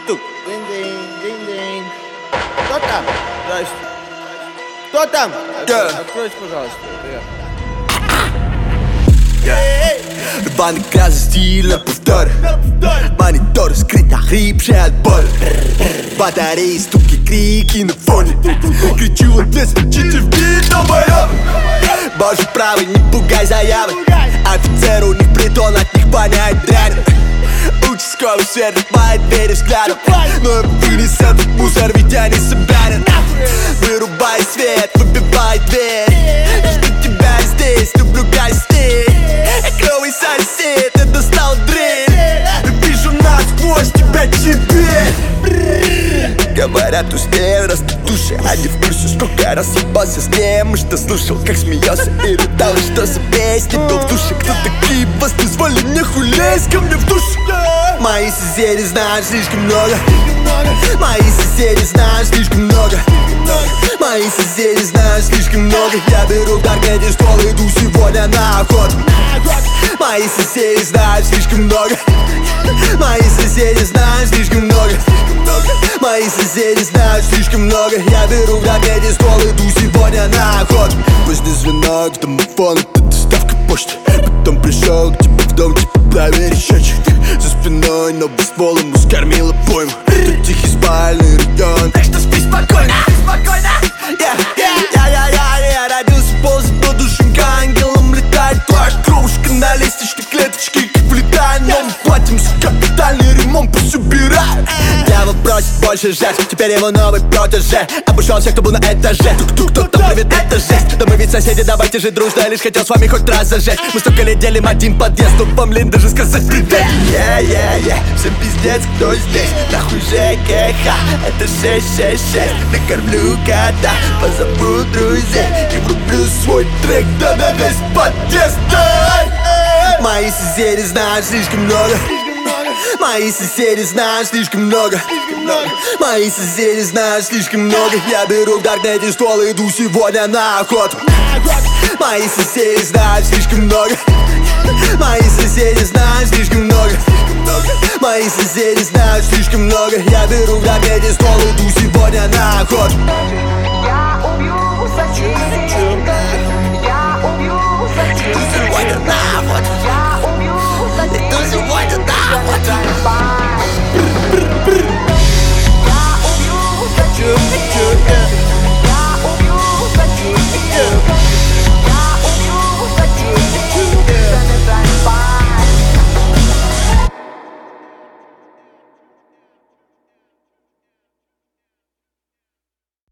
Тук-тук. Динь-динь, динь-динь. Кто там? Здрасте. Кто там? Откройте, пожалуйста. Рваный грязный стильно повтор. Монитор скрыт, охрипший от боли. Батареи, стуки, крики на фоне. Кричу ответ, стучите в бит, долбоёб. Боже правый, не пугай заявы. Офицер у них притон, от них понять дрянь. Участковый сверлит мои двери взглядом. Но вынес этот мусор, ведь я не собранен. Вырубай свет, выбивай дверь. Жду тебя здесь, люблю гостей. Клёвый сосед, я достал дрель. Вижу насквозь тебя теперь. Говорят, успею растут души. Они в курсе, сколько раз ебался с ним. И что слушал, как смеялся и рыдал. И что за песни был в душе. Кто такие вас позвали мне хулезь ко мне в душу? Мои соседи знают слишком много. Мои соседи знают слишком много. Мои соседи знают слишком много. Я беру в Даркнете ствол, иду сегодня на охоту. Мои соседи знают слишком много. Мои соседи знают слишком много. Мои соседи знают слишком много. Я беру в Даркнете ствол, иду сегодня на охоту. Поздний звонок, домофон, это доставка почты. Потом пришел к тебе в дом, типа проверить счетчик. За спиной новый ствол, ему скормила пойму. Тут тихий спальный район, так что спи спокойно. Я родился ползать по душенька, ангелом летает. Твоя кровушка на лестничной клеточке, как влетает. Но мы платим за капитальный ремонт, пусть убирает. Дьявол просит больше жертв, теперь его новый протеже. Обошел всех, кто был на этаже. Кто правит, это жесть. Да мы ведь соседи, давайте жить дружно. Я лишь хотел с вами хоть раз зажечь. Мы столько лет делим один подъезд, но вам лень даже сказать привет. Всем пиздец, кто здесь. Нахуй ЖКХ, это 666. Накормлю кота, позову друзей и врублю свой трек, да на весь подъезд. Мои соседи знают слишком много. Мои соседи знают слишком много. Мои соседи знают слишком много. Я беру в Даркнете ствол, иду сегодня на охоту. Мои соседи знают слишком много. Мои соседи знают слишком много. Мои соседи знают слишком много. Я беру в Даркнете ствол, иду сегодня на охоту.